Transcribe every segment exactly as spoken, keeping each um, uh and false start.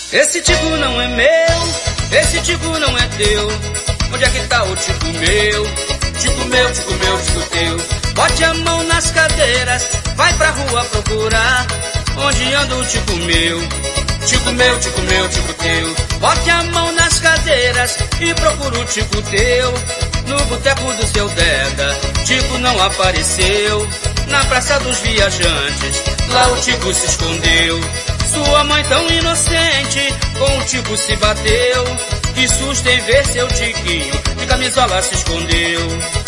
Esse tico não é meu, esse tico não é teu. Onde é que tá o tico meu? Tico meu, tico meu, tico teu. Bote a mão nas cadeiras, vai pra rua procurar onde anda o tico meu. Tico meu, tico meu, tico teu. Bote a mão nas cadeiras e procura o tico teu. No boteco do seu Deda, tico não apareceu. Na praça dos viajantes, lá o tico se escondeu. Sua mãe tão inocente, com o tico se bateu. Que susto em ver seu tiquinho, de camisola se escondeu.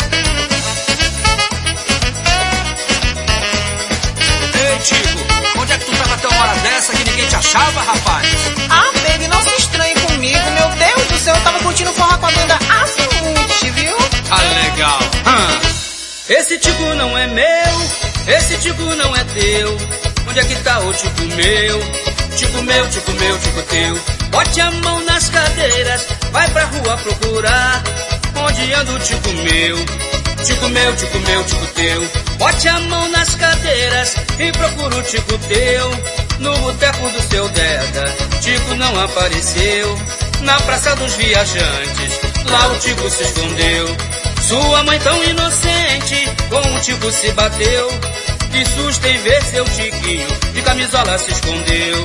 Ei, Tico, onde é que tu tava até uma hora dessa que ninguém te achava, rapaz? Ah, baby, não se estranhe comigo. Meu Deus do céu, eu tava curtindo forró com a banda Azimuth, viu? Ah, legal. Hum. Esse tico não é meu, esse tico não é teu. Onde é que tá o tico meu? Tico meu, tico meu, tico teu. Bote a mão nas cadeiras, vai pra rua procurar onde anda o tico meu. Tico meu, tico meu, tico teu. Bote a mão nas cadeiras e procura o tico teu. No boteco do seu Deda, tico não apareceu. Na praça dos viajantes, lá o tico se escondeu. Sua mãe tão inocente, com o tico se bateu. Que susto em ver seu tiquinho, de camisola se escondeu.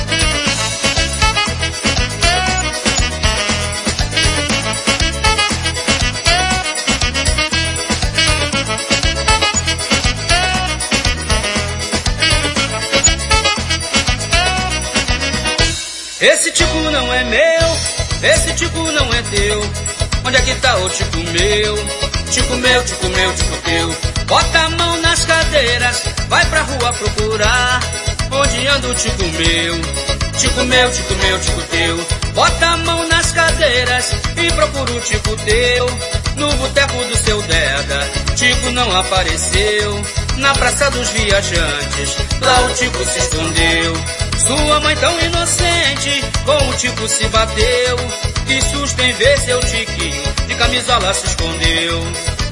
Esse tico não é meu, esse tico não é teu. Onde é que tá o tico meu? Tico meu, tico meu, tico teu. Bota a mão nas cadeiras, vai pra rua procurar onde anda o tico meu. Tico meu, tico meu, tico teu. Bota a mão nas cadeiras e procura o tico teu. No boteco do seu Deda, tico não apareceu. Na praça dos viajantes, lá o tico se escondeu. Sua mãe tão inocente, com o tico se bateu. Que susto em ver seu tiquinho, de camisola se escondeu.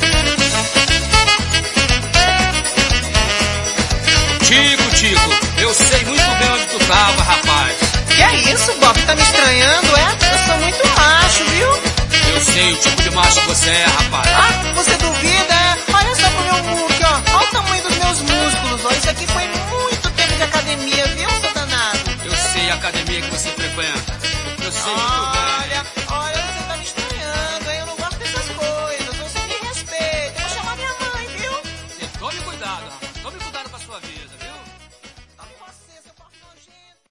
Tico, Tico, eu sei muito bem onde tu tava, rapaz. Que é isso, Bob? Tá me estranhando, é? Eu sou muito macho, viu? Eu sei o tipo de macho que você é, rapaz. Ah, você duvida, é? Olha só pro meu muque, ó. Olha o tamanho dos meus músculos, ó. Isso aqui foi muito tempo de academia, viu, seu danado? Eu sei a academia que você frequenta. Eu sei muito bem.